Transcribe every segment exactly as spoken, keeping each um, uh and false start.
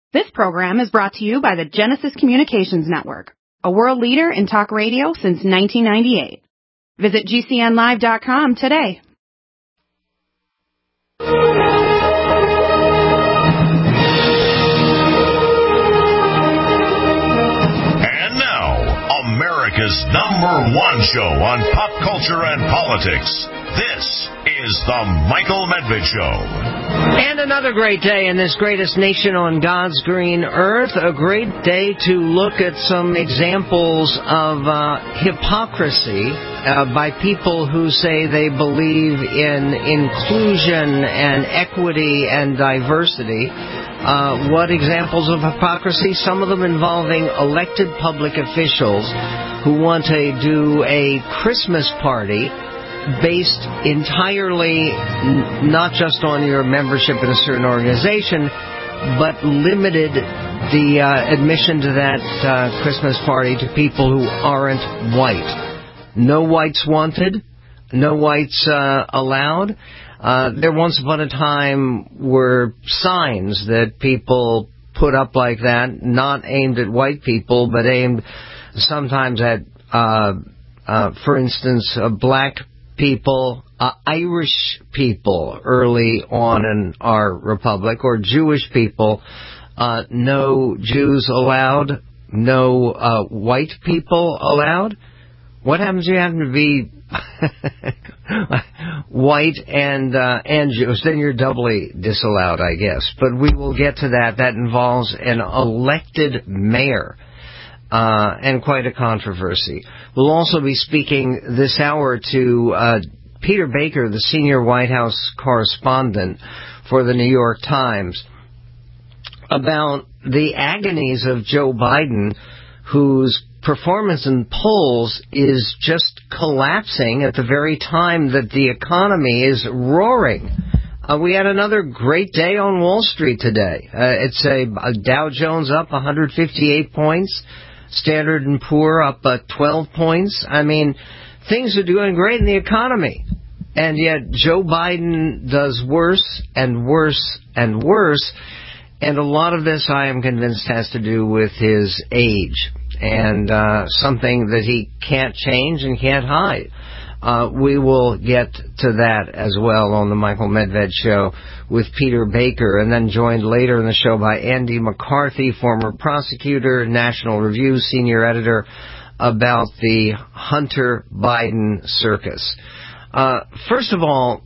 This program is brought to you by the Genesis Communications Network, a world leader in talk radio since nineteen ninety-eight. Visit G C N live dot com today. And now, America's number one show on pop culture and politics. This is The Michael Medved Show. And another great day in this greatest nation on God's green earth. A great day to look at some examples of uh, hypocrisy uh, by people who say they believe in inclusion and equity and diversity. Uh, what examples of hypocrisy? Some of them involving elected public officials who want to do a Christmas party based entirely n- not just on your membership in a certain organization, but limited the uh, admission to that uh, Christmas party to people who aren't white. No whites wanted, no whites uh, allowed. Uh, there once upon a time were signs that people put up like that, not aimed at white people, but aimed sometimes at, uh, uh, for instance, uh, black people, uh, Irish people early on in our republic, or Jewish people. Uh, no Jews allowed, no uh, white people allowed. What happens if you happen to be white and uh, and Jewish? Then you're doubly disallowed, I guess. But we will get to that. That involves an elected mayor. Uh, and quite a controversy. We'll also be speaking this hour to uh, Peter Baker, the senior White House correspondent for the New York Times, about the agonies of Joe Biden, whose performance in polls is just collapsing at the very time that the economy is roaring. Uh, we had another great day on Wall Street today. Uh, it's a, a Dow Jones up one hundred fifty-eight points. Standard and Poor up uh, twelve points. I mean, things are doing great in the economy. And yet Joe Biden does worse and worse and worse. And a lot of this, I am convinced, has to do with his age and uh, something that he can't change and can't hide. Uh, we will get to that as well on the Michael Medved Show with Peter Baker, and then joined later in the show by Andy McCarthy, former prosecutor, National Review senior editor, about the Hunter Biden circus. Uh, first of all,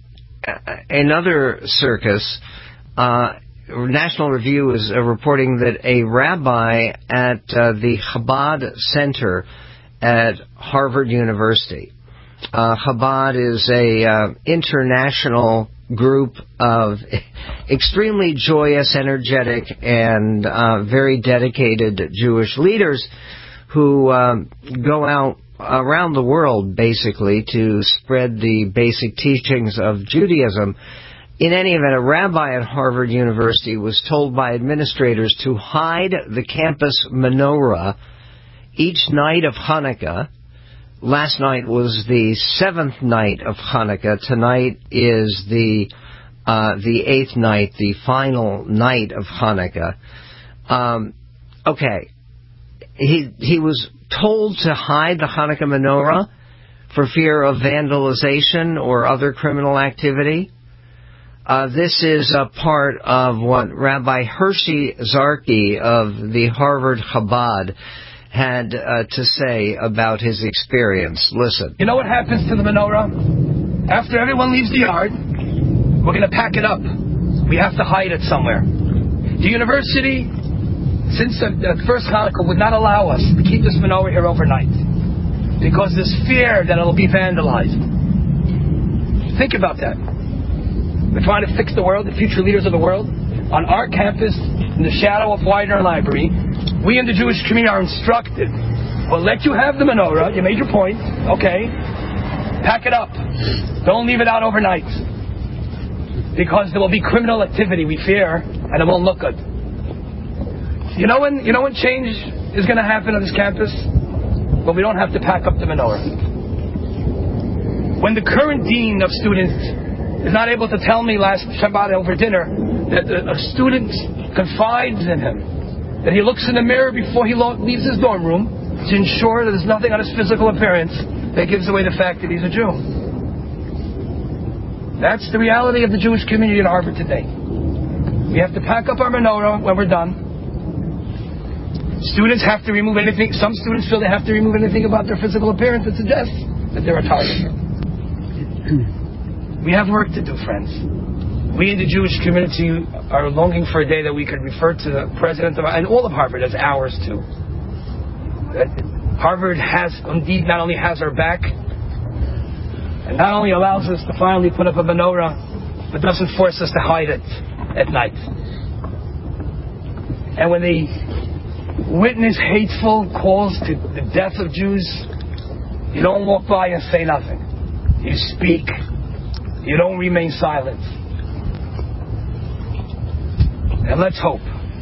another circus. Uh, National Review is uh, reporting that a rabbi at uh, the Chabad Center at Harvard University. Uh, Chabad is a uh, international group of extremely joyous, energetic, and uh, very dedicated Jewish leaders who um, go out around the world, basically, to spread the basic teachings of Judaism. In any event, a rabbi at Harvard University was told by administrators to hide the campus menorah each night of Hanukkah. Last night was the seventh night of Hanukkah. Tonight is the uh, the eighth night, the final night of Hanukkah. Um, okay, he he was told to hide the Hanukkah menorah for fear of vandalization or other criminal activity. Uh, this is a part of what Rabbi Hershey Zarki of the Harvard Chabad had uh, to say about his experience. Listen. You know what happens to the menorah? After everyone leaves the yard, we're going to pack it up. We have to hide it somewhere. The university, since the, the first Hanukkah, would not allow us to keep this menorah here overnight because there's fear that it'll be vandalized. Think about that. We're trying to fix the world, the future leaders of the world. On our campus, in the shadow of Widener Library, we in the Jewish community are instructed, we'll let you have the menorah, you made your point, okay, pack it up. Don't leave it out overnight. Because there will be criminal activity, we fear, and it won't look good. You know when, you know when change is going to happen on this campus? When we don't have to pack up the menorah. When the current dean of students is not able to tell me last Shabbat over dinner that a student confides in him that he looks in the mirror before he lo- leaves his dorm room to ensure that there's nothing on his physical appearance that gives away the fact that he's a Jew. That's the reality of the Jewish community in Harvard today. We have to pack up our menorah when we're done. Students have to remove anything. Some students feel they have to remove anything about their physical appearance that suggests that they're a target. We have work to do, friends. We in the Jewish community are longing for a day that we could refer to the president of, and all of Harvard as ours too. That Harvard has indeed not only has our back, and not only allows us to finally put up a menorah, but doesn't force us to hide it at night. And when they witness hateful calls to the death of Jews, you don't walk by and say nothing. You speak. You don't remain silent. And let's hope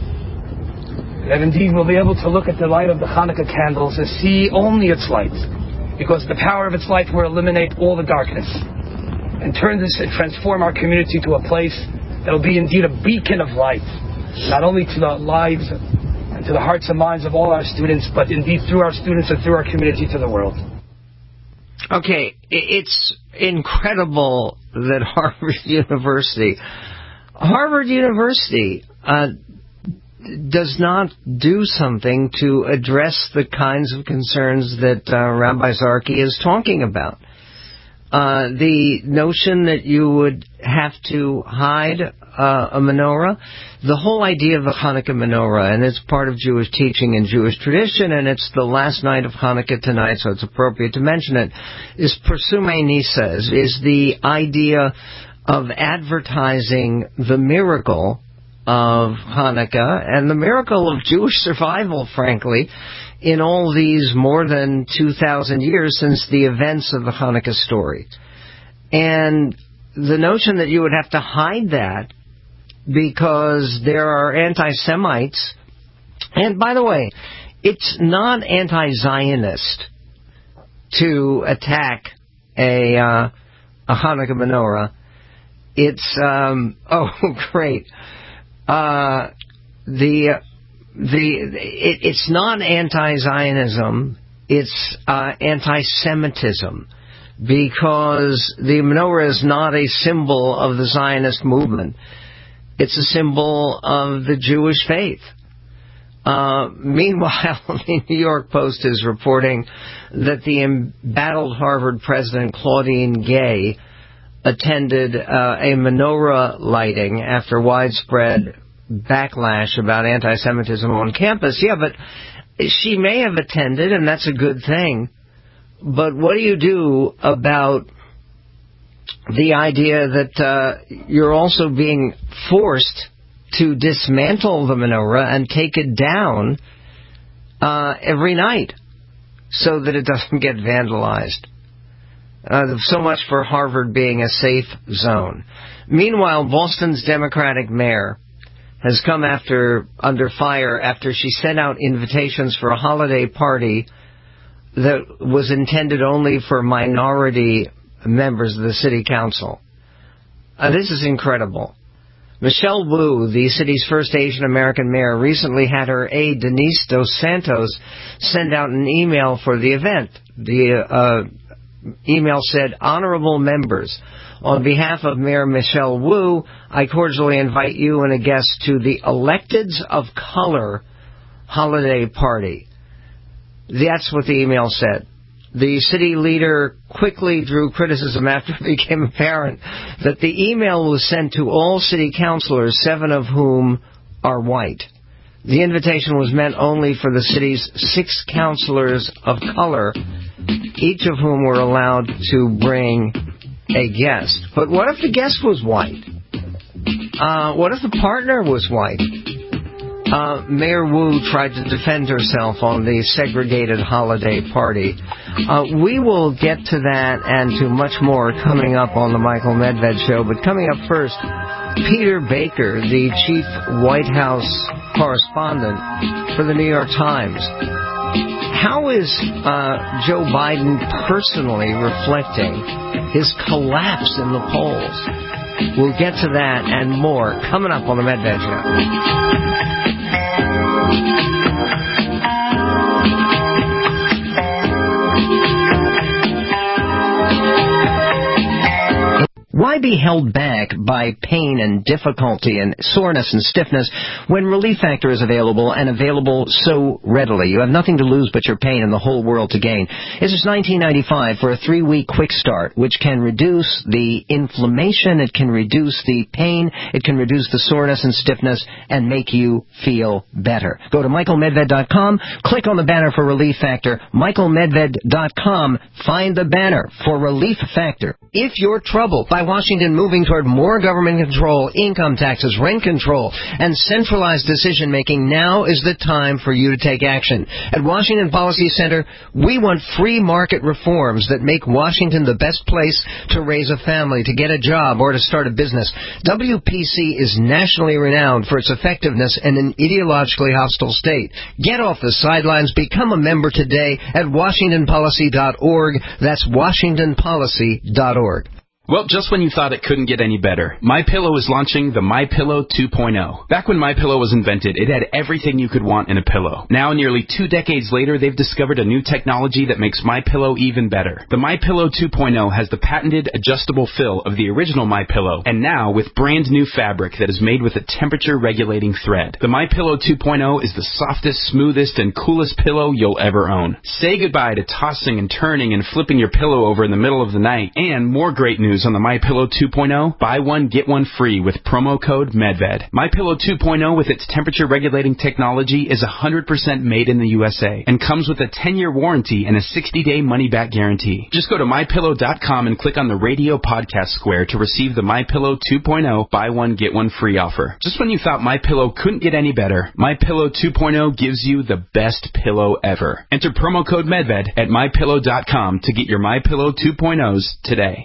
that indeed we'll be able to look at the light of the Hanukkah candles and see only its light, because the power of its light will eliminate all the darkness and turn this and transform our community to a place that will be indeed a beacon of light, not only to the lives and to the hearts and minds of all our students, but indeed through our students and through our community to the world. Okay, it's incredible that Harvard University, Harvard University uh, does not do something to address the kinds of concerns that uh, Rabbi Zarki is talking about. Uh, the notion that you would have to hide uh, a menorah, the whole idea of the Hanukkah menorah, and it's part of Jewish teaching and Jewish tradition, and it's the last night of Hanukkah tonight, so it's appropriate to mention it, is Persumei Nisa, is, is the idea of advertising the miracle of Hanukkah and the miracle of Jewish survival, frankly, in all these more than two thousand years since the events of the Hanukkah story. And the notion that you would have to hide that because there are anti-Semites, and by the way, it's not anti-Zionist to attack a, uh, a Hanukkah menorah. It's, um, oh, great. Uh, the, the, it, it's not anti-Zionism, it's, uh, anti-Semitism, because the menorah is not a symbol of the Zionist movement. It's a symbol of the Jewish faith. Uh, meanwhile, the New York Post is reporting that the embattled Harvard president, Claudine Gay, attended uh, a menorah lighting after widespread backlash about anti-Semitism on campus. Yeah, but she may have attended, and that's a good thing. But what do you do about the idea that uh, you're also being forced to dismantle the menorah and take it down uh, every night so that it doesn't get vandalized? Uh, so much for Harvard being a safe zone. Meanwhile, Boston's Democratic mayor has come after under fire after she sent out invitations for a holiday party that was intended only for minority members of the city council. Uh, this is incredible. Michelle Wu, the city's first Asian American mayor, recently had her aide Denise Dos Santos send out an email for the event. The uh, email said, "Honorable members, on behalf of Mayor Michelle Wu, I cordially invite you and a guest to the Electeds of Color holiday party." That's what the email said. The city leader quickly drew criticism after it became apparent that the email was sent to all city councilors, seven of whom are white. The invitation was meant only for the city's six councilors of color, each of whom were allowed to bring a guest. But what if the guest was white? Uh, what if the partner was white? Uh, Mayor Wu tried to defend herself on the segregated holiday party. Uh, we will get to that and to much more coming up on the Michael Medved Show. But coming up first, Peter Baker, the chief White House correspondent for the New York Times. How is uh, Joe Biden personally reflecting his collapse in the polls? We'll get to that and more coming up on the Medved Show. Why be held back by pain and difficulty and soreness and stiffness when Relief Factor is available and available so readily? You have nothing to lose but your pain and the whole world to gain. It's just nineteen ninety-five for a three-week quick start, which can reduce the inflammation, it can reduce the pain, it can reduce the soreness and stiffness, and make you feel better. Go to michael medved dot com, click on the banner for Relief Factor, michael medved dot com, find the banner for Relief Factor. If you're troubled by Washington moving toward more government control, income taxes, rent control, and centralized decision-making, now is the time for you to take action. At Washington Policy Center, we want free market reforms that make Washington the best place to raise a family, to get a job, or to start a business. W P C is nationally renowned for its effectiveness in an ideologically hostile state. Get off the sidelines. Become a member today at washington policy dot org. That's washington policy dot org. Well, just when you thought it couldn't get any better, MyPillow is launching the MyPillow two point oh. Back when MyPillow was invented, it had everything you could want in a pillow. Now, nearly two decades later, they've discovered a new technology that makes MyPillow even better. The MyPillow two point oh has the patented adjustable fill of the original MyPillow, and now with brand new fabric that is made with a temperature-regulating thread. The MyPillow two point oh is the softest, smoothest, and coolest pillow you'll ever own. Say goodbye to tossing and turning and flipping your pillow over in the middle of the night. And more great news on the MyPillow two point oh, buy one, get one free with promo code MEDVED. MyPillow two point oh with its temperature-regulating technology is one hundred percent made in the U S A and comes with a ten-year warranty and a sixty-day money-back guarantee. Just go to my pillow dot com and click on the radio podcast square to receive the MyPillow two point oh buy one, get one free offer. Just when you thought MyPillow couldn't get any better, MyPillow two point oh gives you the best pillow ever. Enter promo code MEDVED at my pillow dot com to get your MyPillow two point ohs today.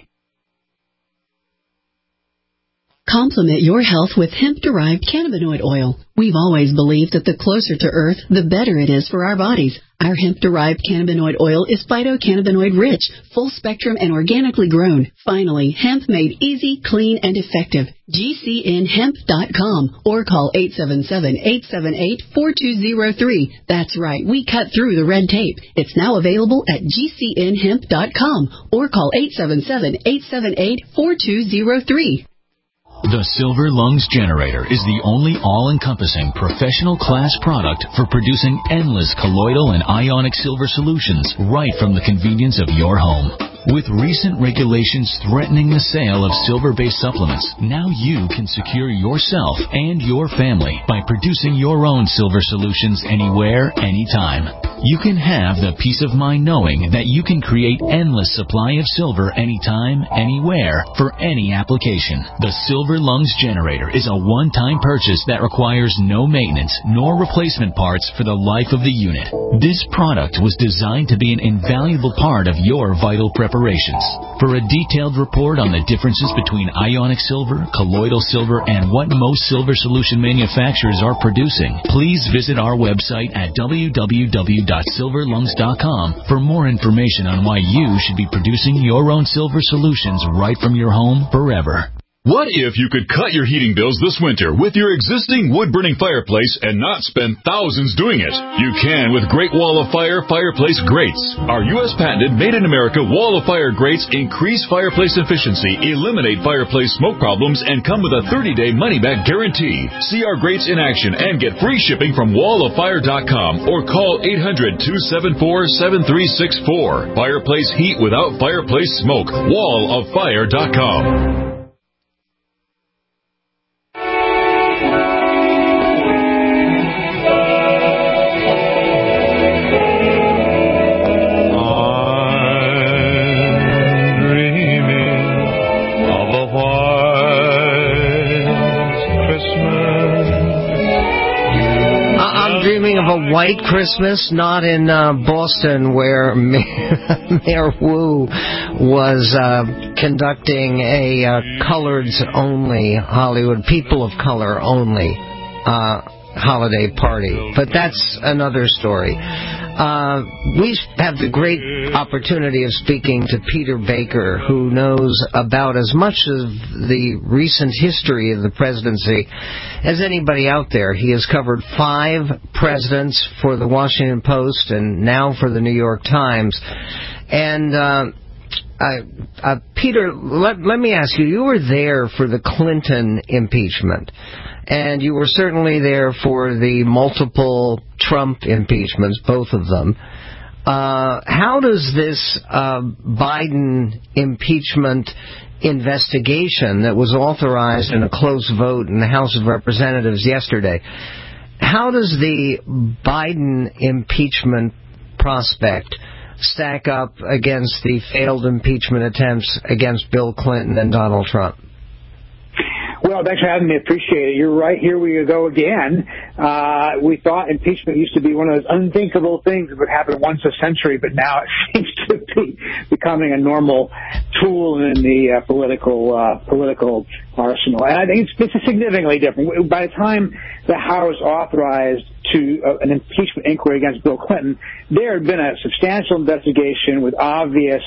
Complement your health with hemp-derived cannabinoid oil. We've always believed that the closer to Earth, the better it is for our bodies. Our hemp-derived cannabinoid oil is phytocannabinoid-rich, full-spectrum, and organically grown. Finally, hemp made easy, clean, and effective. G C N hemp dot com or call eight seven seven, eight seven eight, four two zero three. That's right, we cut through the red tape. It's now available at G C N hemp dot com or call eight seven seven, eight seven eight, four two zero three. The Silver Lungs Generator is the only all-encompassing professional class product for producing endless colloidal and ionic silver solutions right from the convenience of your home. With recent regulations threatening the sale of silver-based supplements, now you can secure yourself and your family by producing your own silver solutions anywhere, anytime. You can have the peace of mind knowing that you can create endless supply of silver anytime, anywhere, for any application. The Silver Lungs Generator is a one-time purchase that requires no maintenance nor replacement parts for the life of the unit. This product was designed to be an invaluable part of your vital preparations. For a detailed report on the differences between ionic silver, colloidal silver, and what most silver solution manufacturers are producing, please visit our website at w w w dot silver lungs dot com for more information on why you should be producing your own silver solutions right from your home forever. What if you could cut your heating bills this winter with your existing wood-burning fireplace and not spend thousands doing it? You can with Great Wall of Fire Fireplace Grates. Our U S patented made-in-America Wall of Fire grates increase fireplace efficiency, eliminate fireplace smoke problems, and come with a thirty-day money-back guarantee. See our grates in action and get free shipping from wall of fire dot com or call eight hundred, two seven four, seven three six four. Fireplace heat without fireplace smoke. wall of fire dot com. Of a white Christmas, not in uh, Boston, where Mayor Wu was uh, conducting a uh, coloreds-only Hollywood, people of color only uh, holiday party. But that's another story. Uh, we have the great opportunity of speaking to Peter Baker, who knows about as much of the recent history of the presidency as anybody out there. He has covered five presidents for the Washington Post and now for the New York Times. And uh, Uh, uh, Peter, let, let me ask you, you were there for the Clinton impeachment, and you were certainly there for the multiple Trump impeachments, both of them. Uh, how does this uh, Biden impeachment investigation that was authorized in a close vote in the House of Representatives yesterday, how does the Biden impeachment prospect stack up against the failed impeachment attempts against Bill Clinton and Donald Trump? Well, thanks for having me. Appreciate it. You're right. Here we go again. Uh, we thought impeachment used to be one of those unthinkable things that would happen once a century, but now it seems to be becoming a normal tool in the uh, political uh, political arsenal. And I think it's, it's significantly different. By the time the House authorized to uh, an impeachment inquiry against Bill Clinton, there had been a substantial investigation with obvious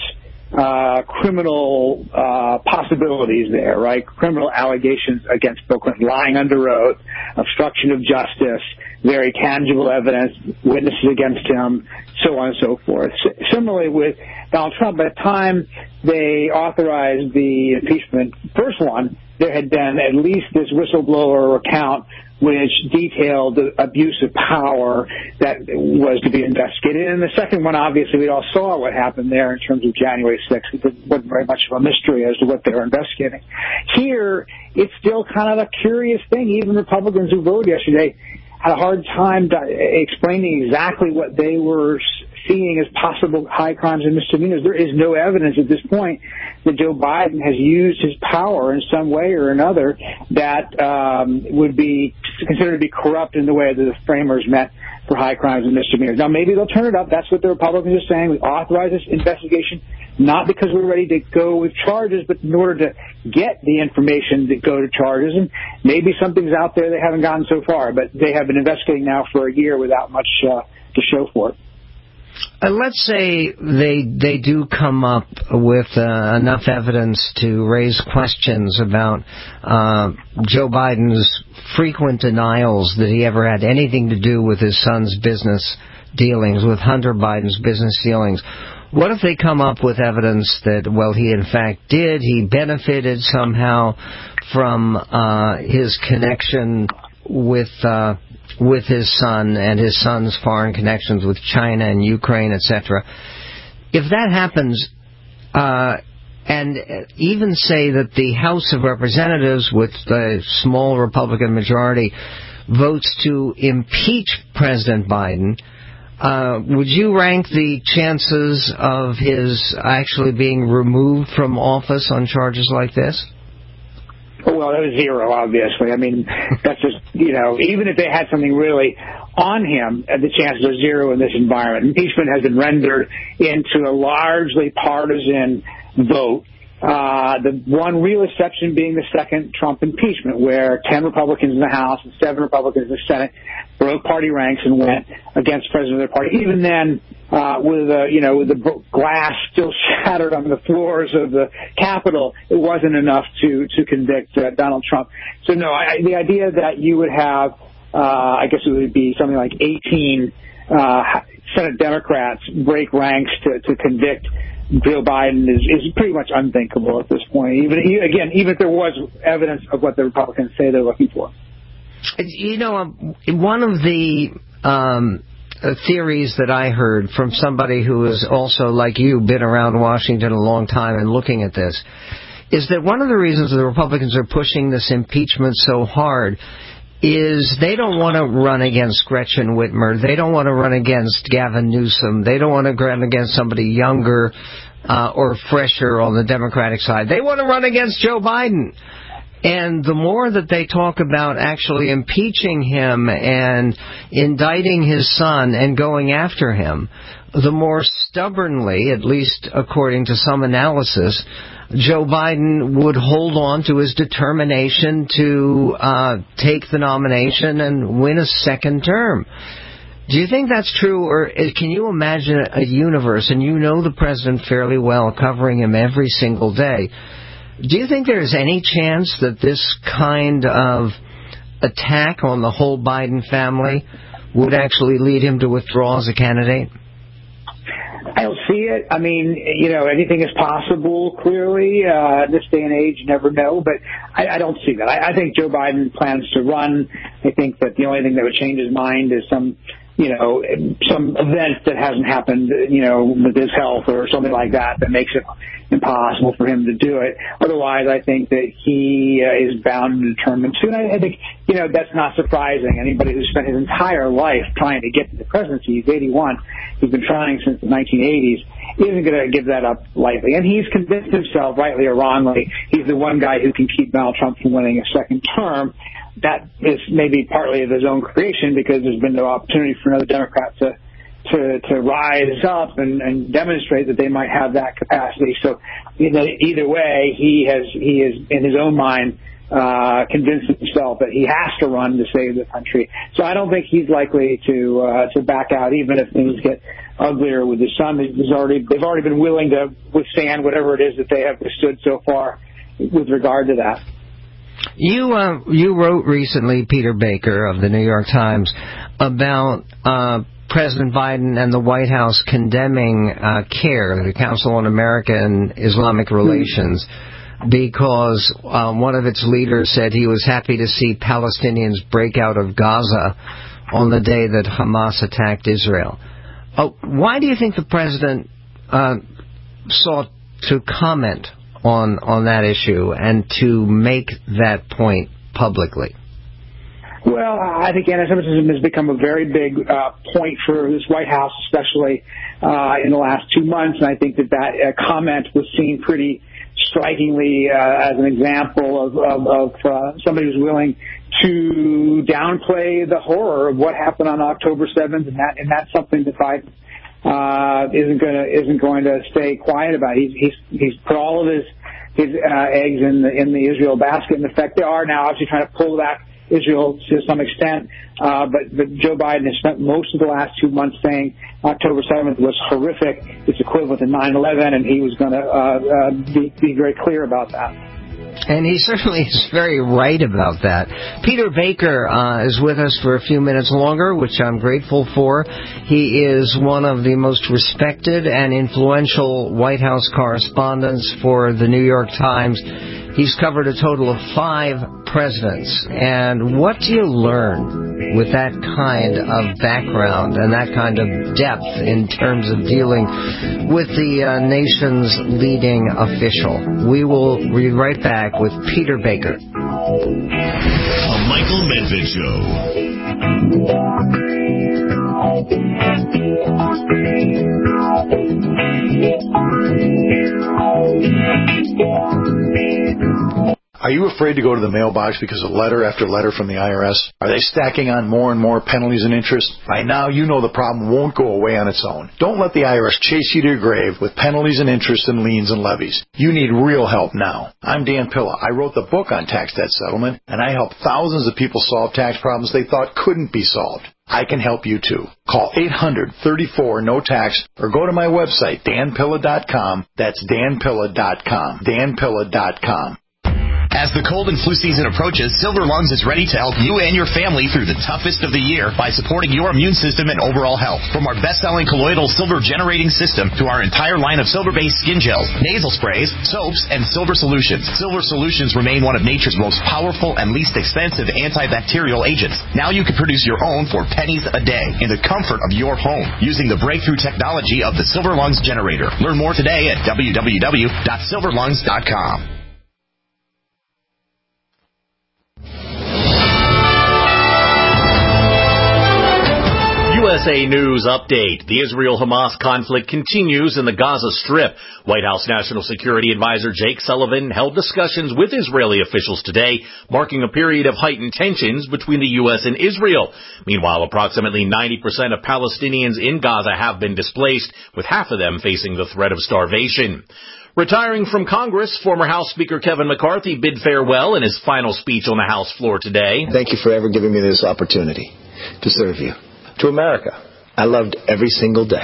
Uh, criminal uh, possibilities there, right? Criminal allegations against Bill Clinton, lying under oath, obstruction of justice, very tangible evidence, witnesses against him, so on and so forth. S- similarly with Donald Trump, by the time they authorized the impeachment, first one, there had been at least this whistleblower account which detailed the abuse of power that was to be investigated. And the second one, obviously, we all saw what happened there in terms of January sixth. It wasn't very much of a mystery as to what they were investigating. Here, it's still kind of a curious thing. Even Republicans who voted yesterday had a hard time explaining exactly what they were seeing as possible high crimes and misdemeanors. There is no evidence at this point that Joe Biden has used his power in some way or another that um, would be considered to be corrupt in the way that the framers meant for high crimes and misdemeanors. Now, maybe they'll turn it up. That's what the Republicans are saying. We authorize this investigation not because we're ready to go with charges, but in order to get the information to go to charges. And maybe something's out there they haven't gotten so far, but they have been investigating now for a year without much uh, to show for it. Uh, let's say they they do come up with uh, enough evidence to raise questions about uh, Joe Biden's frequent denials that he ever had anything to do with his son's business dealings, with Hunter Biden's business dealings. What if they come up with evidence that, well, he in fact did, he benefited somehow from uh, his connection with uh, with his son and his son's foreign connections with China and Ukraine, et cetera. If that happens, uh, and even say that the House of Representatives, with the small Republican majority, votes to impeach President Biden, uh, would you rank the chances of his actually being removed from office on charges like this? Well, that was zero, obviously. I mean, that's just, you know, even if they had something really on him, the chances are zero in this environment. Impeachment has been rendered into a largely partisan vote. Uh, the one real exception being the second Trump impeachment, where ten Republicans in the House and seven Republicans in the Senate broke party ranks and went against the president of their party. Even then, uh, with uh, you know, with the glass still shattered on the floors of the Capitol, it wasn't enough to to convict uh, Donald Trump. So no, I, the idea that you would have, uh, I guess it would be something like eighteen uh, Senate Democrats break ranks to, to convict Joe Biden is, is pretty much unthinkable at this point. Even again, even if there was evidence of what the Republicans say they're looking for. You know, one of the um, theories that I heard from somebody who has also, like you, been around Washington a long time and looking at this, is that one of the reasons the Republicans are pushing this impeachment so hard is they don't want to run against Gretchen Whitmer. They don't want to run against Gavin Newsom. They don't want to run against somebody younger uh, or fresher on the Democratic side. They want to run against Joe Biden. And the more that they talk about actually impeaching him and indicting his son and going after him, the more stubbornly, at least according to some analysis, Joe Biden would hold on to his determination to uh, take the nomination and win a second term. Do you think that's true, or can you imagine a universe, and you know the president fairly well, covering him every single day, do you think there's any chance that this kind of attack on the whole Biden family would actually lead him to withdraw as a candidate? I don't see it. I mean, you know, anything is possible, clearly. Uh, this day and age, you never know. But I, I don't see that. I, I think Joe Biden plans to run. I think that the only thing that would change his mind is some, you know, some event that hasn't happened, you know, with his health or something like that that makes it impossible for him to do it. Otherwise, I think that he uh, is bound and determined to. And I, I think, you know, that's not surprising. Anybody who spent his entire life trying to get to the presidency, he's eighty-one, he's been trying since the nineteen eighties, isn't going to give that up lightly. And he's convinced himself, rightly or wrongly, he's the one guy who can keep Donald Trump from winning a second term. That is maybe partly of his own creation because there's been no opportunity for another Democrat to to, to rise up and, and demonstrate that they might have that capacity. So, you know, either way, he has he is in his own mind uh, convinced himself that he has to run to save the country. So I don't think he's likely to uh, to back out, even if things get uglier with his son. He's already they've already been willing to withstand whatever it is that they have withstood so far with regard to that. You uh, you wrote recently, Peter Baker of the New York Times, about uh, President Biden and the White House condemning uh, CARE, the Council on American Islamic Relations, because um, one of its leaders said he was happy to see Palestinians break out of Gaza on the day that Hamas attacked Israel. Uh, why do you think the president uh, sought to comment on on that issue and to make that point publicly? Well, I think anti-Semitism has become a very big uh, point for this White House, especially uh, in the last two months, and I think that that uh, comment was seen pretty strikingly uh, as an example of, of, of uh, somebody who's willing to downplay the horror of what happened on October seventh, and that and that's something that Biden uh, isn't going to isn't going to stay quiet about. He's he's he's put all of his his uh, eggs in the in the Israel basket. In effect, they are now obviously trying to pull back Israel to some extent, uh, but, but Joe Biden has spent most of the last two months saying October seventh was horrific. It's equivalent to nine eleven, and he was going to uh, uh, be, be very clear about that. And he certainly is very right about that. Peter Baker uh, is with us for a few minutes longer, which I'm grateful for. He is one of the most respected and influential White House correspondents for the New York Times. He's covered a total of five presidents. And what do you learn with that kind of background and that kind of depth in terms of dealing with the uh, nation's leading official? We will be right back with Peter Baker. The Michael Medved Show. Are you afraid to go to the mailbox because of letter after letter from the I R S? Are they stacking on more and more penalties and interest? By now, you know the problem won't go away on its own. Don't let the I R S chase you to your grave with penalties and interest and liens and levies. You need real help now. I'm Dan Pilla. I wrote the book on tax debt settlement, and I help thousands of people solve tax problems they thought couldn't be solved. I can help you too. Call eight hundred, thirty-four, no tax or go to my website, dan pilla dot com. That's dan pilla dot com. dan pilla dot com. As the cold and flu season approaches, Silver Lungs is ready to help you and your family through the toughest of the year by supporting your immune system and overall health. From our best-selling colloidal silver generating system to our entire line of silver-based skin gels, nasal sprays, soaps, and silver solutions. Silver solutions remain one of nature's most powerful and least expensive antibacterial agents. Now you can produce your own for pennies a day in the comfort of your home using the breakthrough technology of the Silver Lungs generator. Learn more today at w w w dot silver lungs dot com. U S A News Update. The Israel-Hamas conflict continues in the Gaza Strip. White House National Security Advisor Jake Sullivan held discussions with Israeli officials today, marking a period of heightened tensions between the U S and Israel. Meanwhile, approximately ninety percent of Palestinians in Gaza have been displaced, with half of them facing the threat of starvation. Retiring from Congress, former House Speaker Kevin McCarthy bid farewell in his final speech on the House floor today. Thank you for ever giving me this opportunity to serve you. To America, I loved every single day.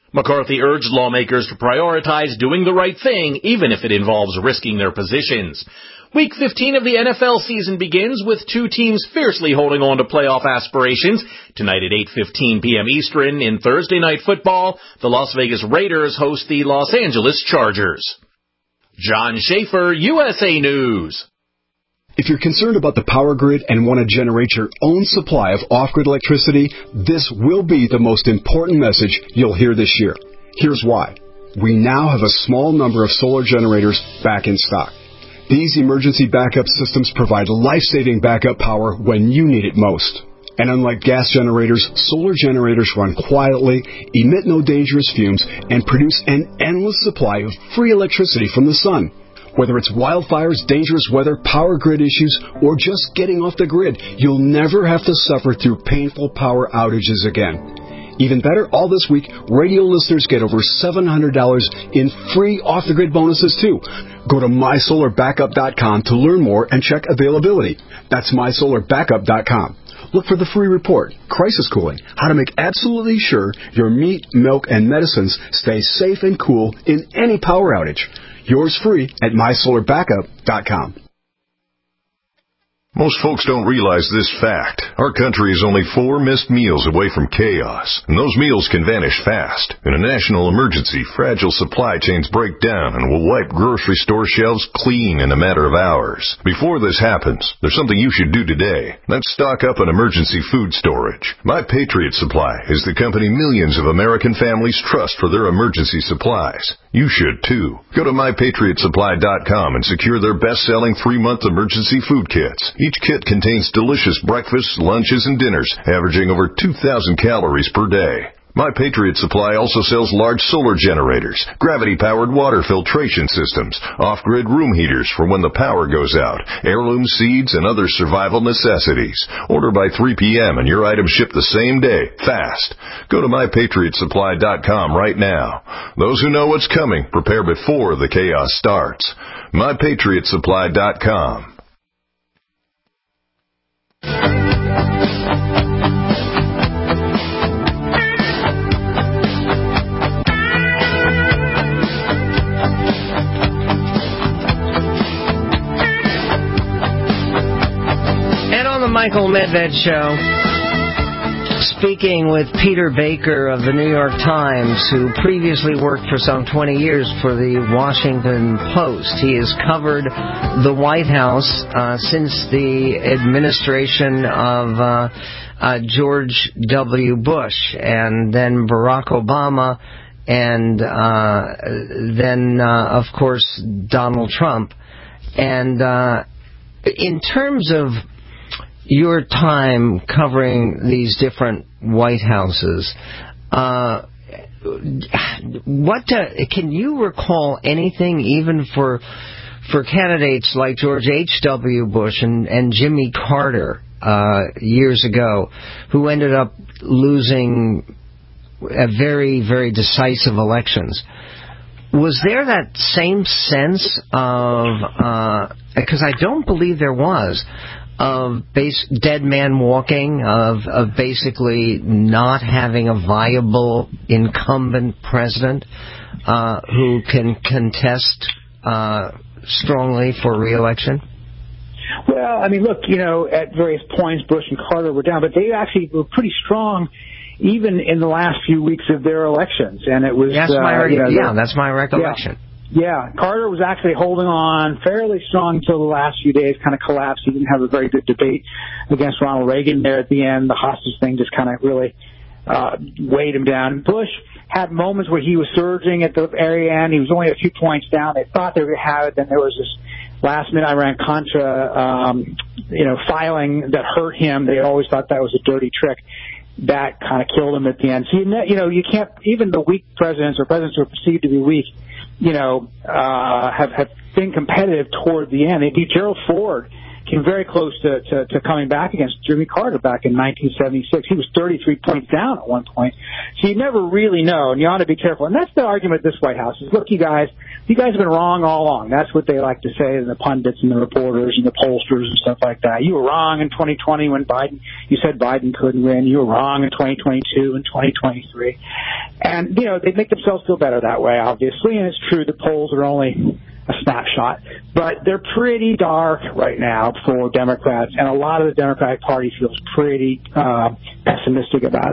McCarthy urged lawmakers to prioritize doing the right thing, even if it involves risking their positions. Week fifteen of the N F L season begins with two teams fiercely holding on to playoff aspirations. Tonight at eight fifteen p.m. Eastern in Thursday Night Football, the Las Vegas Raiders host the Los Angeles Chargers. John Schaefer, U S A News. If you're concerned about the power grid and want to generate your own supply of off-grid electricity, this will be the most important message you'll hear this year. Here's why. We now have a small number of solar generators back in stock. These emergency backup systems provide life-saving backup power when you need it most. And unlike gas generators, solar generators run quietly, emit no dangerous fumes, and produce an endless supply of free electricity from the sun. Whether it's wildfires, dangerous weather, power grid issues, or just getting off the grid, you'll never have to suffer through painful power outages again. Even better, all this week, radio listeners get over seven hundred dollars in free off-the-grid bonuses, too. Go to my solar backup dot com to learn more and check availability. That's my solar backup dot com. Look for the free report, Crisis Cooling, how to make absolutely sure your meat, milk, and medicines stay safe and cool in any power outage. Yours free at my solar backup dot com. Most folks don't realize this fact. Our country is only four missed meals away from chaos, and those meals can vanish fast. In a national emergency, fragile supply chains break down and will wipe grocery store shelves clean in a matter of hours. Before this happens, there's something you should do today. Let's stock up on emergency food storage. My Patriot Supply is the company millions of American families trust for their emergency supplies. You should, too. Go to my patriot supply dot com and secure their best-selling three-month emergency food kits. Each kit contains delicious breakfasts, lunches, and dinners, averaging over two thousand calories per day. My Patriot Supply also sells large solar generators, gravity-powered water filtration systems, off-grid room heaters for when the power goes out, heirloom seeds, and other survival necessities. Order by three p.m. and your items ship the same day, fast. Go to my patriot supply dot com right now. Those who know what's coming prepare before the chaos starts. my patriot supply dot com. The Michael Medved Show, speaking with Peter Baker of the New York Times, who previously worked for some twenty years for the Washington Post. He has covered the White House uh, since the administration of uh, uh, George W. Bush, and then Barack Obama, and uh, then, uh, of course, Donald Trump. And uh, in terms of your time covering these different White Houses, uh, what uh, can you recall anything even for for candidates like George H W. Bush and, and Jimmy Carter uh, years ago, who ended up losing a very, very decisive elections? Was there that same sense of, because uh, I don't believe there was, of base, dead man walking, of, of basically not having a viable incumbent president uh, who can contest uh, strongly for re-election? Well, I mean, look, you know, at various points, Bush and Carter were down, but they actually were pretty strong even in the last few weeks of their elections. And it was... That's my, uh, you know, yeah, that's my recollection. Yeah. Yeah, Carter was actually holding on fairly strong until the last few days, kind of collapsed. He didn't have a very good debate against Ronald Reagan there at the end. The hostage thing just kind of really uh, weighed him down. Bush had moments where he was surging at the very end. He was only a few points down. They thought they would have it. Then there was this last-minute Iran-Contra, um, you know, filing that hurt him. They always thought that was a dirty trick. That kind of killed him at the end. So, you know, you know, you can't, even the weak presidents or presidents who are perceived to be weak, you know, uh, have, have been competitive toward the end. They beat Gerald Ford came very close to, to, to coming back against Jimmy Carter back in nineteen seventy-six. He was thirty-three points down at one point. So you never really know, and you ought to be careful. And that's the argument of this White House is, look, you guys, you guys have been wrong all along. That's what they like to say, the pundits and the reporters and the pollsters and stuff like that. You were wrong in twenty twenty when Biden, you said Biden couldn't win. You were wrong in twenty twenty-two and twenty twenty-three. And, you know, they make themselves feel better that way, obviously, and it's true the polls are only a snapshot, but they're pretty dark right now for Democrats, and a lot of the Democratic Party feels pretty uh, pessimistic about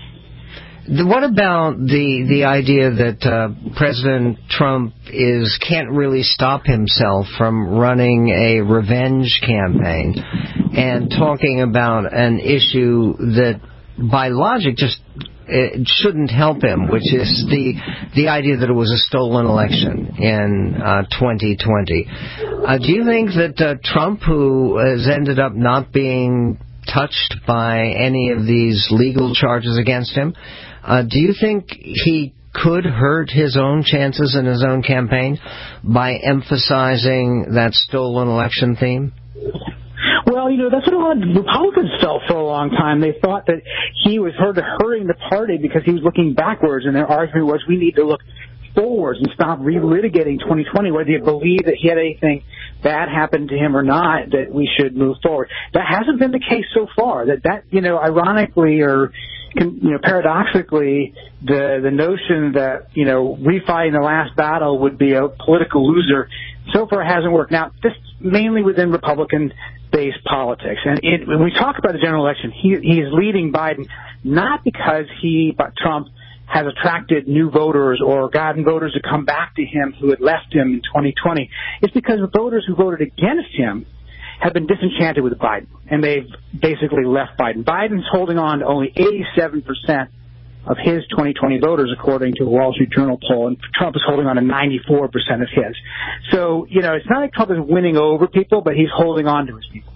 it. What about the the idea that uh, President Trump is can't really stop himself from running a revenge campaign and talking about an issue that, by logic, just it shouldn't help him, which is the the idea that it was a stolen election in uh, twenty twenty. Uh, do you think that uh, Trump, who has ended up not being touched by any of these legal charges against him, uh, do you think he could hurt his own chances in his own campaign by emphasizing that stolen election theme? Well, you know, that's what a lot of Republicans felt for a long time. They thought that he was hurting the party because he was looking backwards, and their argument was we need to look forwards and stop relitigating twenty twenty, whether you believe that he had anything bad happen to him or not, that we should move forward. That hasn't been the case so far. That, that you know, ironically or you know, paradoxically, the the notion that, you know, refighting the last battle would be a political loser so far hasn't worked. Now, this mainly within Republican-based politics. And it, when we talk about the general election, he, he is leading Biden not because he, Trump, has attracted new voters or gotten voters to come back to him who had left him in twenty twenty. It's because the voters who voted against him have been disenchanted with Biden, and they've basically left Biden. Biden's holding on to only eighty-seven percent of his twenty twenty voters, according to a Wall Street Journal poll, and Trump is holding on to ninety-four percent of his. So, you know, it's not like Trump is winning over people, but he's holding on to his people.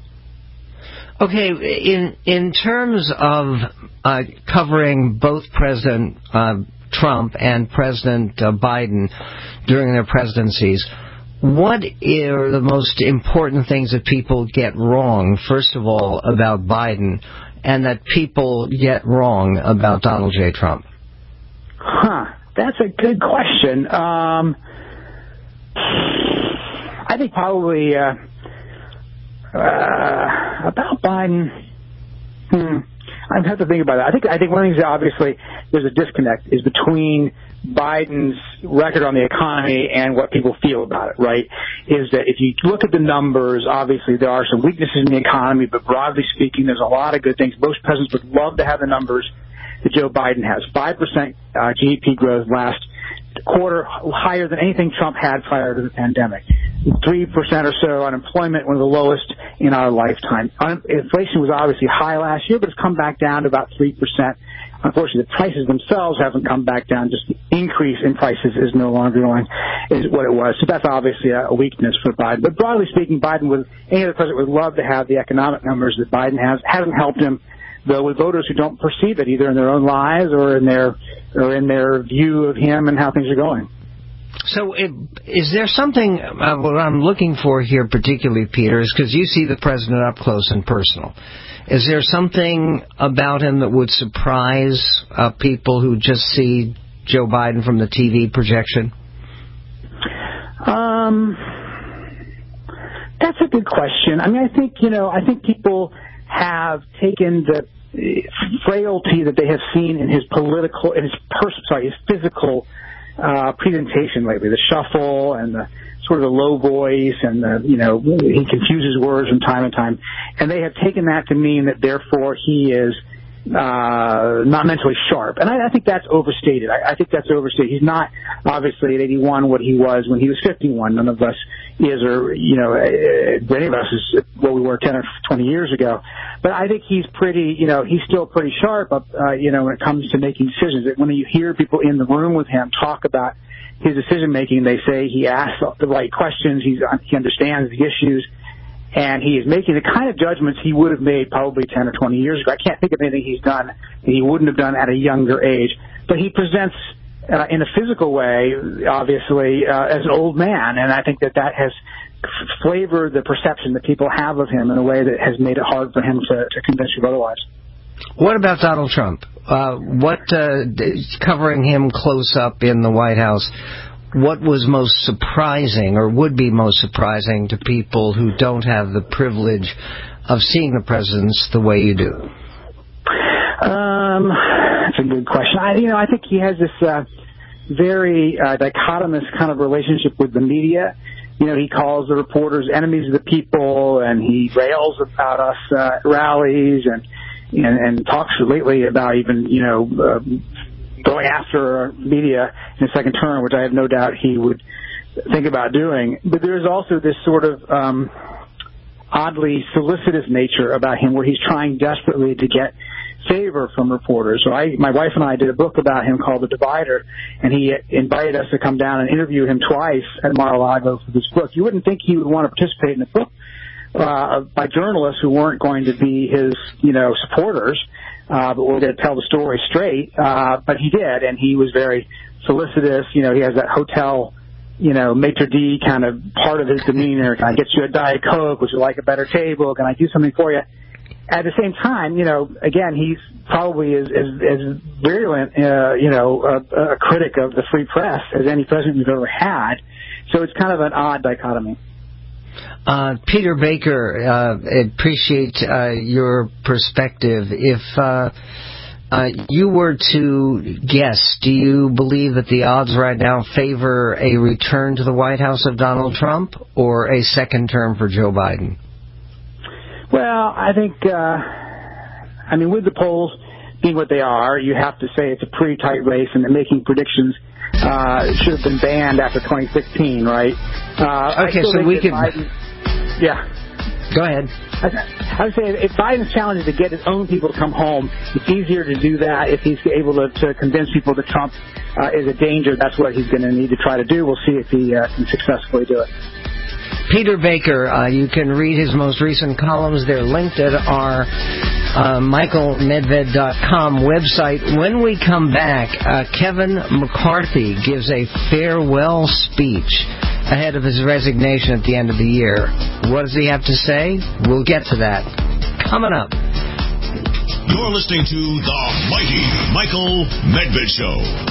Okay, in in terms of uh, covering both President uh, Trump and President uh, Biden during their presidencies, what are the most important things that people get wrong, first of all, about Biden, and that people get wrong about Donald J. Trump? Huh, that's a good question. Um, I think probably uh, uh, about Biden. Hmm, I have to think about that. I think I think one of the things that obviously there's a disconnect is between Biden's record on the economy and what people feel about it, right? Is that if you look at the numbers, obviously there are some weaknesses in the economy, but broadly speaking, there's a lot of good things. Most presidents would love to have the numbers that Joe Biden has. five percent uh, G D P growth last quarter, higher than anything Trump had prior to the pandemic. three percent or so unemployment, one of the lowest in our lifetime. Un- inflation was obviously high last year, but it's come back down to about three percent. Unfortunately, the prices themselves haven't come back down. Just the increase in prices is no longer going, is what it was. So that's obviously a weakness for Biden. But broadly speaking, Biden would, any other president would love to have the economic numbers that Biden has. Hasn't helped him, though, with voters who don't perceive it, either in their own lives or in their or in their view of him and how things are going. So it, is there something, uh, what I'm looking for here particularly, Peter, is because you see the president up close and personal. Is there something about him that would surprise uh, people who just see Joe Biden from the T V projection? Um, that's a good question. I mean, I think, you know, I think people have taken the frailty that they have seen in his political, in his person, sorry, his physical uh, presentation lately, the shuffle and the sort of the low voice and the, you know, he confuses words from time to time. And they have taken that to mean that therefore he is uh, not mentally sharp. And I, I think that's overstated. I, I think that's overstated. He's not obviously at eighty-one what he was when he was fifty-one. None of us is, or, you know, any of us is what we were ten or twenty years ago. But I think he's pretty, you know, he's still pretty sharp, up, uh, you know, when it comes to making decisions. When you hear people in the room with him talk about his decision making, they say he asks the right questions, he's, he understands the issues, and he is making the kind of judgments he would have made probably ten or twenty years ago. I can't think of anything he's done that he wouldn't have done at a younger age. But he presents uh, in a physical way, obviously, uh, as an old man, and I think that that has flavor the perception that people have of him in a way that has made it hard for him to, to convince you otherwise. What about Donald Trump? Uh, what uh, covering him close up in the White House? What was most surprising, or would be most surprising to people who don't have the privilege of seeing the presidents the way you do? Um, that's a good question. I, you know, I think he has this uh, very uh, dichotomous kind of relationship with the media. You know, he calls the reporters enemies of the people, and he rails about us uh, at rallies, and, and and talks lately about even, you know, uh, going after media in a second term, which I have no doubt he would think about doing. But there's also this sort of um, oddly solicitous nature about him, where he's trying desperately to get favor from reporters. So I, my wife and I did a book about him called The Divider, and he invited us to come down and interview him twice at Mar-a-Lago for this book. You wouldn't think he would want to participate in the book uh, by journalists who weren't going to be his, you know, supporters, uh, but were going to tell the story straight. Uh, but he did, and he was very solicitous. You know, he has that hotel, you know, maitre d' kind of part of his demeanor. Can I get you a Diet Coke? Would you like a better table? Can I do something for you? At the same time, you know, again, he's probably as, as, as virulent, uh, you know, a, a critic of the free press as any president we've ever had. So it's kind of an odd dichotomy. Uh, Peter Baker, uh, appreciate uh, your perspective. If uh, uh, you were to guess, do you believe that the odds right now favor a return to the White House of Donald Trump or a second term for Joe Biden? Well, I think, uh, I mean, with the polls being what they are, you have to say it's a pretty tight race, and that making predictions uh, should have been banned after twenty sixteen, right? Uh, okay, so we could... Biden, yeah. Go ahead. I, I would say if Biden's challenge is to get his own people to come home, it's easier to do that if he's able to, to convince people that Trump uh, is a danger. That's what he's going to need to try to do. We'll see if he uh, can successfully do it. Peter Baker, uh, you can read his most recent columns. They're linked at our uh, Michael Medved dot com website. When we come back, uh, Kevin McCarthy gives a farewell speech ahead of his resignation at the end of the year. What does he have to say? We'll get to that coming up. You're listening to The Mighty Michael Medved Show.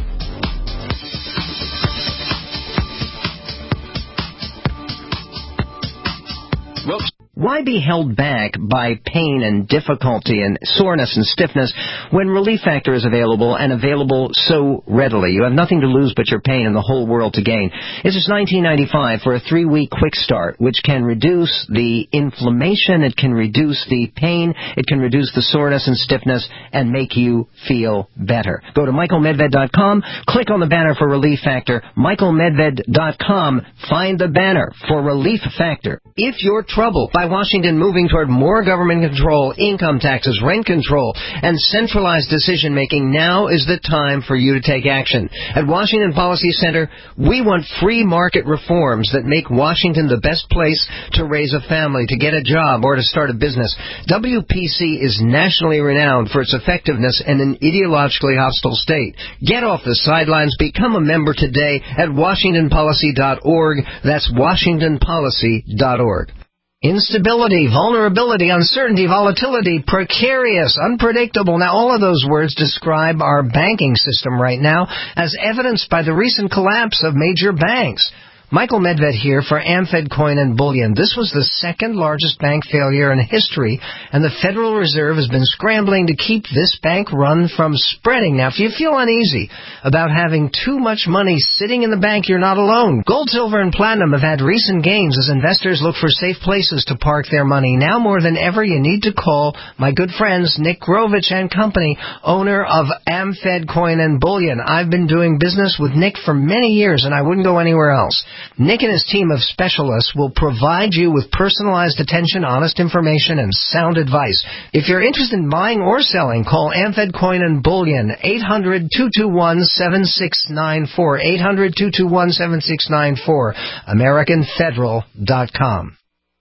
Why be held back by pain and difficulty and soreness and stiffness when Relief Factor is available and available so readily? You have nothing to lose but your pain and the whole world to gain. It's just nineteen ninety-five for a three-week quick start, which can reduce the inflammation, it can reduce the pain, it can reduce the soreness and stiffness, and make you feel better. Go to Michael Medved dot com, click on the banner for Relief Factor, Michael Medved dot com, find the banner for Relief Factor. If you're troubled by Washington moving toward more government control, income taxes, rent control, and centralized decision-making, now is the time for you to take action. At Washington Policy Center, we want free market reforms that make Washington the best place to raise a family, to get a job, or to start a business. W P C is nationally renowned for its effectiveness in an ideologically hostile state. Get off the sidelines. Become a member today at washington policy dot org. That's washington policy dot org. Instability, vulnerability, uncertainty, volatility, precarious, unpredictable. Now, all of those words describe our banking system right now, as evidenced by the recent collapse of major banks. Michael Medved here for AmFed Coin and Bullion. This was the second largest bank failure in history, and the Federal Reserve has been scrambling to keep this bank run from spreading. Now, if you feel uneasy about having too much money sitting in the bank, you're not alone. Gold, silver, and platinum have had recent gains as investors look for safe places to park their money. Now more than ever, you need to call my good friends Nick Grovich and Company, owner of AmFed Coin and Bullion. I've been doing business with Nick for many years, and I wouldn't go anywhere else. Nick and his team of specialists will provide you with personalized attention, honest information, and sound advice. If you're interested in buying or selling, call AmFed Coin and Bullion, eight hundred, two two one, seven six nine four, eight hundred, two two one, seven six nine four, American Federal dot com.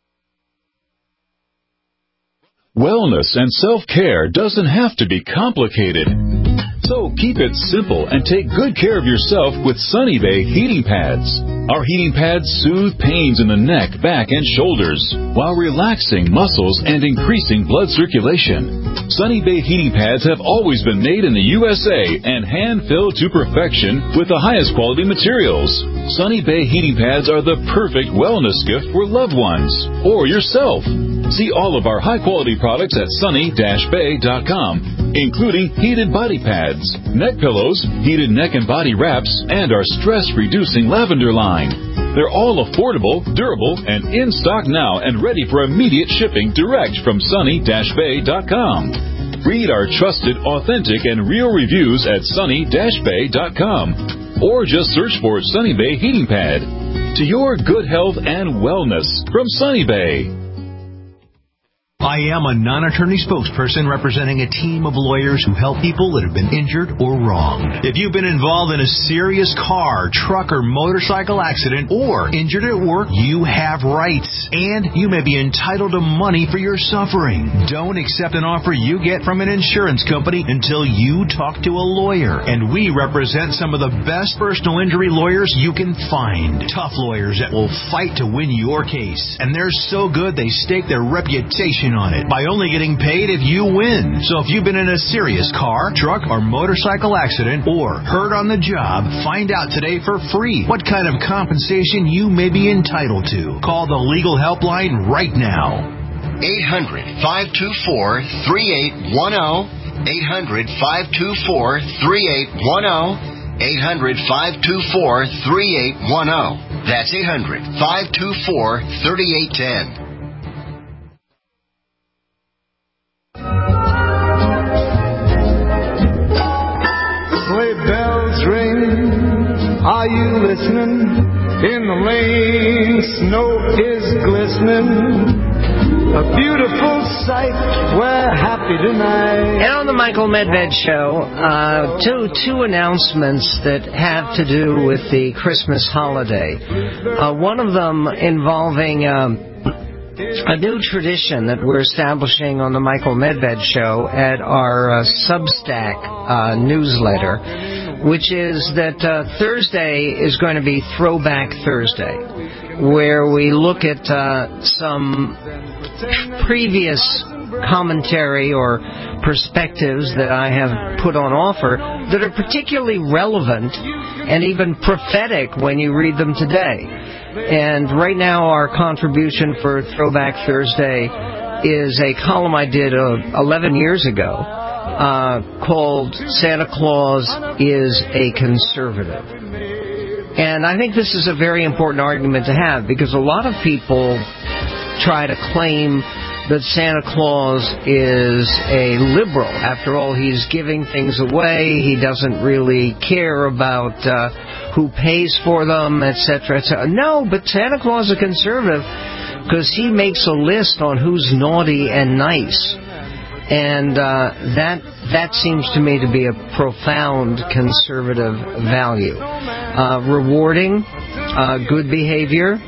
Wellness and self-care doesn't have to be complicated. So keep it simple and take good care of yourself with Sunny Bay heating pads. Our heating pads soothe pains in the neck, back, and shoulders while relaxing muscles and increasing blood circulation. Sunny Bay heating pads have always been made in the U S A and hand-filled to perfection with the highest quality materials. Sunny Bay heating pads are the perfect wellness gift for loved ones or yourself. See all of our high-quality products at sunny dash bay dot com, including heated body pads, neck pillows, heated neck and body wraps, and our stress-reducing lavender line. They're all affordable, durable, and in stock now and ready for immediate shipping direct from sunny dash bay dot com. Read our trusted, authentic, and real reviews at sunny dash bay dot com or just search for Sunny Bay Heating Pad. To your good health and wellness from Sunny Bay. I am a non-attorney spokesperson representing a team of lawyers who help people that have been injured or wronged. If you've been involved in a serious car, truck, or motorcycle accident or injured at work, you have rights, and you may be entitled to money for your suffering. Don't accept an offer you get from an insurance company until you talk to a lawyer, and we represent some of the best personal injury lawyers you can find. Tough lawyers that will fight to win your case, and they're so good they stake their reputation on it by only getting paid if you win. So if you've been in a serious car, truck, or motorcycle accident or hurt on the job, find out today for free what kind of compensation you may be entitled to. Call the legal helpline right now. eight hundred, five two four, three eight one zero. eight hundred, five two four, three eight one zero. eight hundred, five two four, three eight one zero. That's eight hundred, five two four, three eight one zero. Are you listening? In the lane, snow is glistening. A beautiful sight, we're happy tonight. And on the Michael Medved Show, uh, two, two announcements that have to do with the Christmas holiday. Uh, one of them involving um, a new tradition that we're establishing on the Michael Medved Show at our uh, Substack uh, newsletter, which is that uh, Thursday is going to be Throwback Thursday, where we look at uh, some previous commentary or perspectives that I have put on offer that are particularly relevant and even prophetic when you read them today. And right now our contribution for Throwback Thursday is a column I did uh, eleven years ago, Uh, called Santa Claus is a Conservative. And I think this is a very important argument to have, because a lot of people try to claim that Santa Claus is a liberal. After all, he's giving things away. He doesn't really care about uh, who pays for them, et cetera, et cetera. No, but Santa Claus is a conservative because he makes a list on who's naughty and nice. And uh, that that seems to me to be a profound conservative value. Uh, rewarding uh, good behavior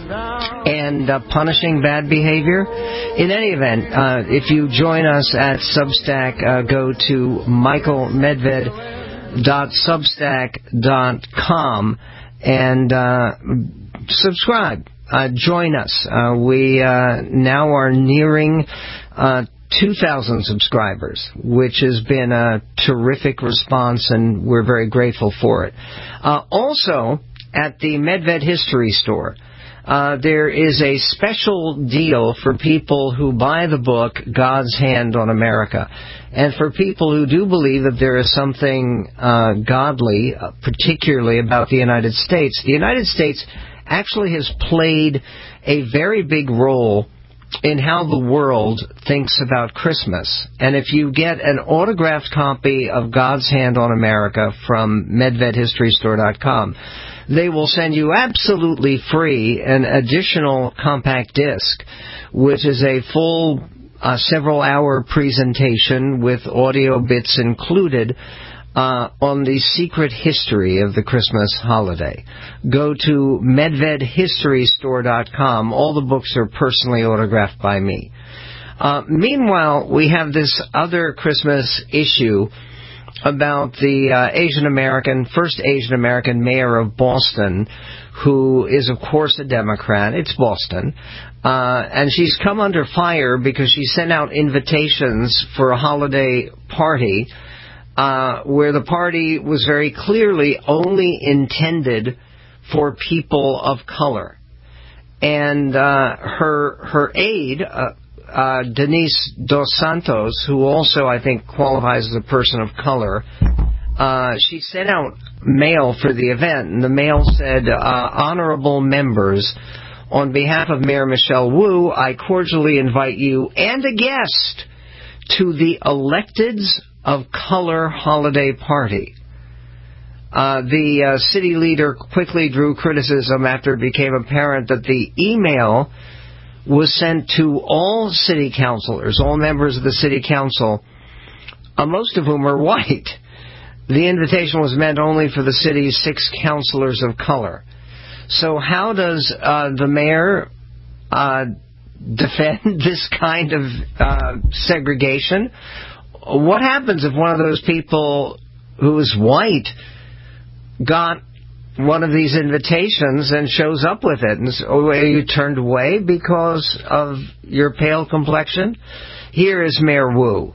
and uh, punishing bad behavior. In any event, uh, if you join us at Substack, uh, go to michael medved dot substack dot com and uh, subscribe. Uh, join us. Uh, we uh, now are nearing Uh, two thousand subscribers, which has been a terrific response, and we're very grateful for it. Uh, also, at the Medved History Store, uh, there is a special deal for people who buy the book God's Hand on America, and for people who do believe that there is something uh, godly, uh, particularly about the United States. The United States actually has played a very big role in how the world thinks about Christmas. And if you get an autographed copy of God's Hand on America from medved history store dot com, they will send you absolutely free an additional compact disc, which is a full uh, several-hour presentation with audio bits included Uh, on the secret history of the Christmas holiday. Go to medved history store dot com. All the books are personally autographed by me. Uh, meanwhile, we have this other Christmas issue about the uh, Asian American, first Asian American mayor of Boston, who is, of course, a Democrat. It's Boston. Uh, and she's come under fire because she sent out invitations for a holiday party uh, where the party was very clearly only intended for people of color. And uh, her her aide, uh, uh, Denise Dos Santos, who also I think qualifies as a person of color, uh, she sent out mail for the event, and the mail said, uh, "Honorable members, on behalf of Mayor Michelle Wu, I cordially invite you and a guest to the Electeds of Color holiday party." Uh, the uh, city leader quickly drew criticism after it became apparent that the email was sent to all city councilors, all members of the city council, uh, most of whom are white. The invitation was meant only for the city's six councilors of color. So how does uh, the mayor uh, defend this kind of uh, segregation? What happens if one of those people who is white got one of these invitations and shows up with it, and so are you turned away because of your pale complexion? Here is Mayor Wu.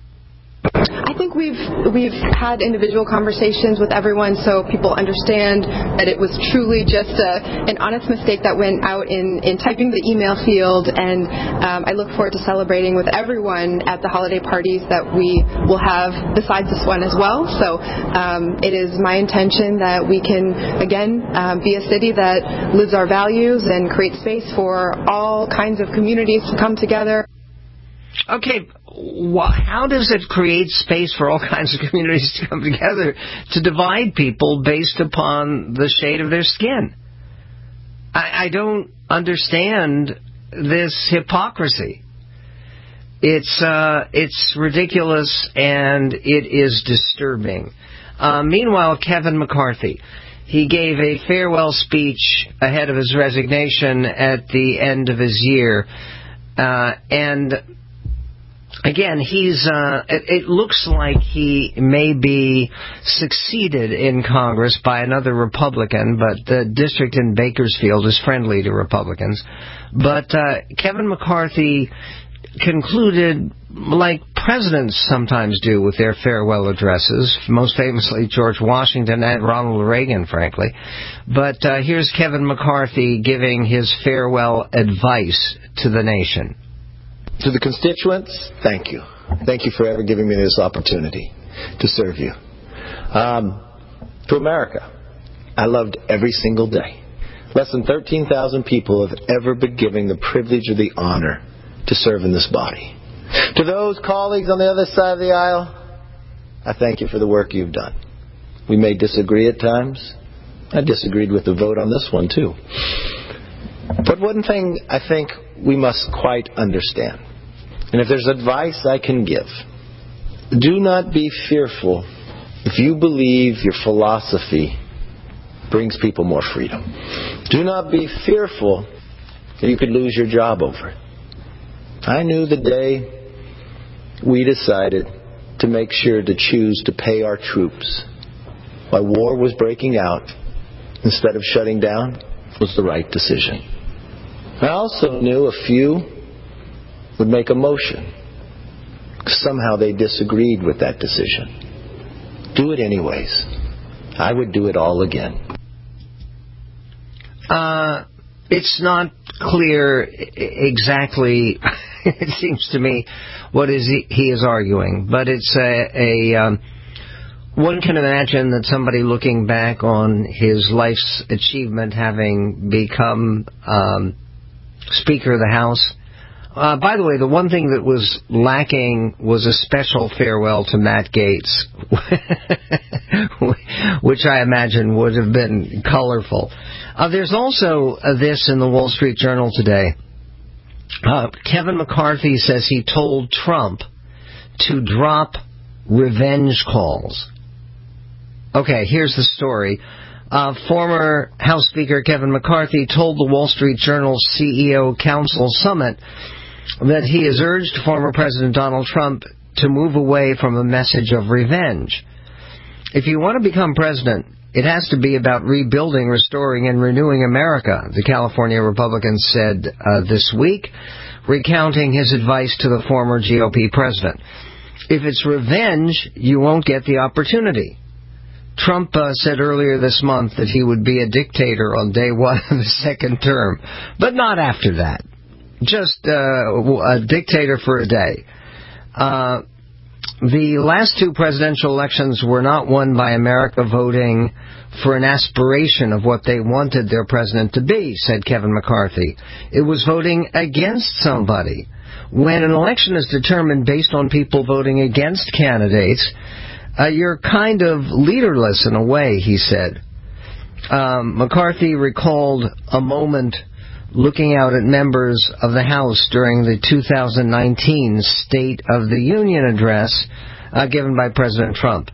I think we've we've had individual conversations with everyone so people understand that it was truly just a, an honest mistake that went out in, in typing the email field, and um, I look forward to celebrating with everyone at the holiday parties that we will have besides this one as well. So um, it is my intention that we can, again, um, be a city that lives our values and create space for all kinds of communities to come together. Okay, well, how does it create space for all kinds of communities to come together to divide people based upon the shade of their skin? I, I don't understand this hypocrisy. It's uh, it's ridiculous and it is disturbing. Uh, meanwhile, Kevin McCarthy, he gave a farewell speech ahead of his resignation at the end of his year, uh, and Again, he's. Uh, it, it looks like he may be succeeded in Congress by another Republican, but the district in Bakersfield is friendly to Republicans. But uh, Kevin McCarthy concluded, like presidents sometimes do with their farewell addresses, most famously George Washington and Ronald Reagan, frankly. But uh, here's Kevin McCarthy giving his farewell advice to the nation. To the constituents, thank you. Thank you for ever giving me this opportunity to serve you. Um, to America, I loved every single day. Less than thirteen thousand people have ever been given the privilege or the honor to serve in this body. To those colleagues on the other side of the aisle, I thank you for the work you've done. We may disagree at times. I disagreed with the vote on this one, too. But one thing I think we must quite understand, and if there's advice I can give, do not be fearful if you believe your philosophy brings people more freedom. Do not be fearful that you could lose your job over it. I knew the day we decided to make sure to choose to pay our troops while war was breaking out instead of shutting down was the right decision. I also knew a few would make a motion. Somehow they disagreed with that decision. Do it anyways. I would do it all again. Uh, it's not clear exactly, it seems to me, what is he, he is arguing. But it's a... a um, one can imagine that somebody looking back on his life's achievement, having become... Um, Speaker of the House. Uh, by the way, the one thing that was lacking was a special farewell to Matt Gaetz, which I imagine would have been colorful. Uh, there's also uh, this in the Wall Street Journal today. Uh, Kevin McCarthy says he told Trump to drop revenge calls. Okay, here's the story. Uh, former House Speaker Kevin McCarthy told the Wall Street Journal C E O Council Summit that he has urged former President Donald Trump to move away from a message of revenge. If you want to become president, it has to be about rebuilding, restoring, and renewing America, the California Republican said uh, this week, recounting his advice to the former G O P president. If it's revenge, you won't get the opportunity. Trump uh, said earlier this month that he would be a dictator on day one of the second term, but not after that. Just uh, a dictator for a day. Uh, the last two presidential elections were not won by America voting for an aspiration of what they wanted their president to be, said Kevin McCarthy. It was voting against somebody. When an election is determined based on people voting against candidates, uh, you're kind of leaderless in a way, he said. Um, McCarthy recalled a moment looking out at members of the House during the two thousand nineteen State of the Union address uh, given by President Trump.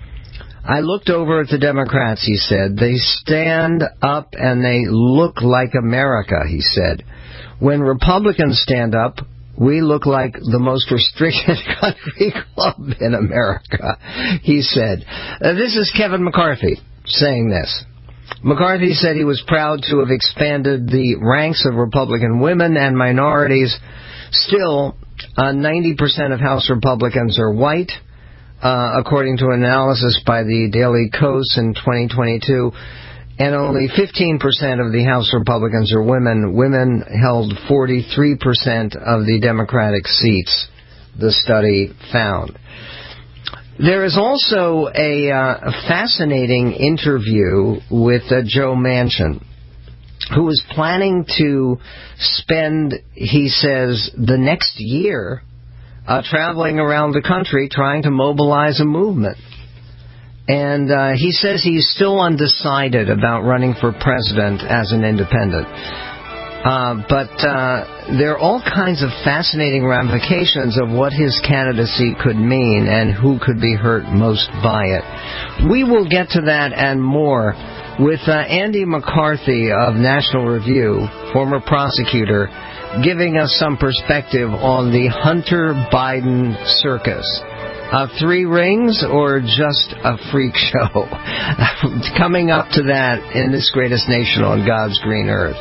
I looked over at the Democrats, he said. They stand up and they look like America, he said. When Republicans stand up, we look like the most restricted country club in America, he said. Uh, this is Kevin McCarthy saying this. McCarthy said he was proud to have expanded the ranks of Republican women and minorities. Still, uh, ninety percent of House Republicans are white, uh, according to an analysis by the Daily Kos in twenty twenty-two, and only fifteen percent of the House Republicans are women. Women held forty-three percent of the Democratic seats, the study found. There is also a, uh, a fascinating interview with uh, Joe Manchin, who is planning to spend, he says, the next year uh, traveling around the country trying to mobilize a movement. And uh, he says he's still undecided about running for president as an independent. Uh, but uh, there are all kinds of fascinating ramifications of what his candidacy could mean and who could be hurt most by it. We will get to that and more with uh, Andy McCarthy of National Review, former prosecutor, giving us some perspective on the Hunter Biden circus. Uh, three rings or just a freak show? Coming up to that in this greatest nation on God's green earth.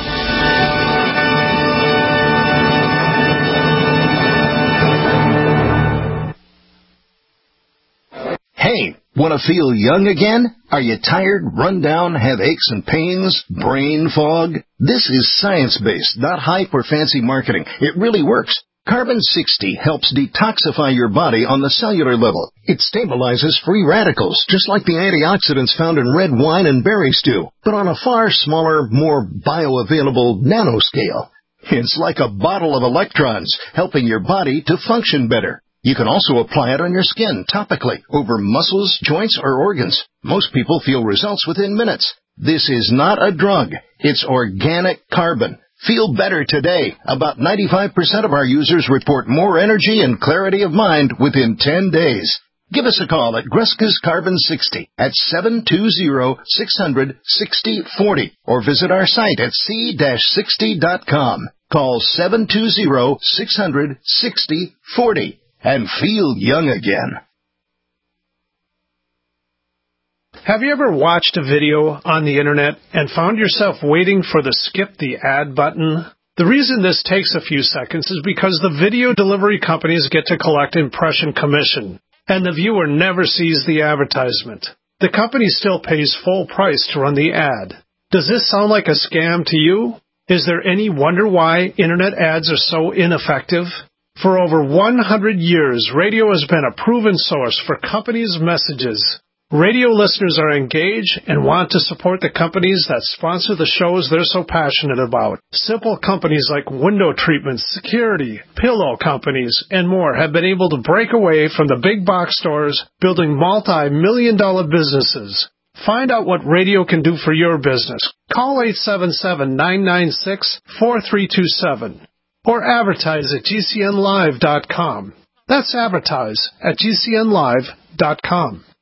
Hey, want to feel young again? Are you tired, run down, have aches and pains, brain fog? This is science-based, not hype or fancy marketing. It really works. Carbon sixty helps detoxify your body on the cellular level. It stabilizes free radicals, just like the antioxidants found in red wine and berry stew, but on a far smaller, more bioavailable nanoscale. It's like a bottle of electrons, helping your body to function better. You can also apply it on your skin topically, over muscles, joints, or organs. Most people feel results within minutes. This is not a drug. It's organic carbon. Feel better today. About ninety-five percent of our users report more energy and clarity of mind within ten days. Give us a call at Gruska's Carbon sixty at seven two zero, six hundred, sixty forty or visit our site at c sixty dot com. Call seven two zero, six hundred, sixty forty and feel young again. Have you ever watched a video on the internet and found yourself waiting for the skip the ad button? The reason this takes a few seconds is because the video delivery companies get to collect impression commission, and the viewer never sees the advertisement. The company still pays full price to run the ad. Does this sound like a scam to you? Is there any wonder why internet ads are so ineffective? For over one hundred years, radio has been a proven source for companies' messages. Radio listeners are engaged and want to support the companies that sponsor the shows they're so passionate about. Simple companies like window treatments, security, pillow companies, and more have been able to break away from the big box stores, building multi-million dollar businesses. Find out what radio can do for your business. Call eight seven seven, nine nine six, four three two seven or advertise at G C N live dot com. That's advertise at G C N live dot com.